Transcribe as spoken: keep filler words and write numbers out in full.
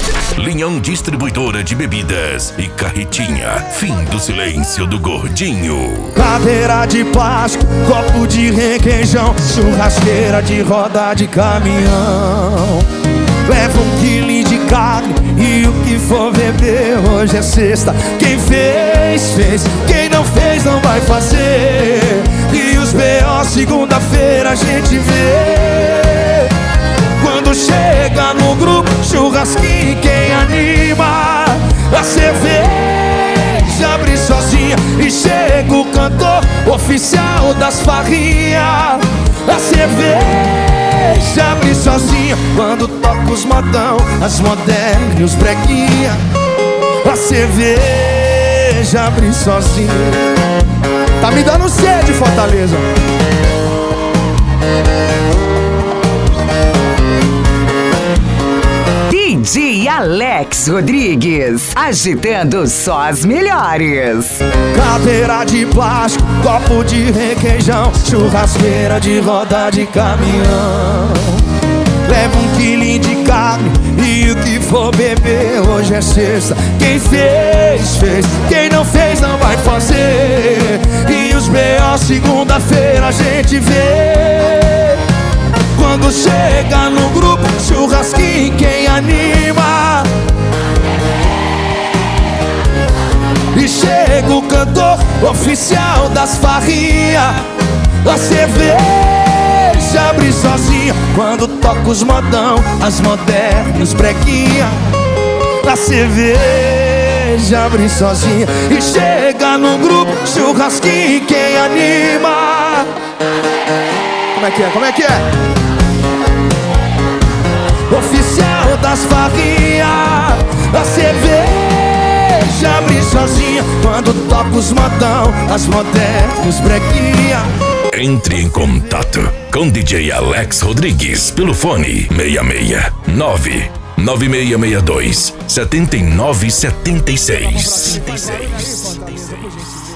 Linhão Distribuidora de Bebidas e Carretinha. Fim do silêncio do gordinho. Cadeira de plástico, copo de requeijão, churrasqueira de roda de caminhão. Leva um quilo de carne e o que for beber. Hoje é sexta, quem fez, fez. Quem não fez, não vai fazer. E os B O segunda-feira a gente vê. Quando chega no grupo, churrasquinho, quem anima? A cerveja abre sozinha e chega o cantor oficial das farrinhas. A cerveja abre sozinha quando toca os modão, as modernas e os breguinha. A cerveja abre sozinha. Tá me dando sede, Fortaleza. D J Alex Rodrigues, agitando só as melhores. Cadeira de plástico, copo de requeijão, churrasqueira de roda de caminhão. Leva um quilinho de carne e o que for beber. Hoje é sexta, quem fez, fez. Quem não fez, não vai fazer. E os B O segunda-feira a gente vê. Quando chega no grupo, churrasquinho, quem anima? E chega o cantor oficial das farrinhas. A cerveja abre sozinha quando toca os modão, as modernas e os breguinha. A cerveja abre sozinha e chega no grupo, churrasquinho, quem anima? Como é que é? Como é que é? Oficial das farrinhas. A cerveja abre sozinha quando toca os modão, as modernas, os breguinha. Entre em contato com D J Alex Rodrigues pelo fone seis seis nove nove seis seis dois sete nove sete seis.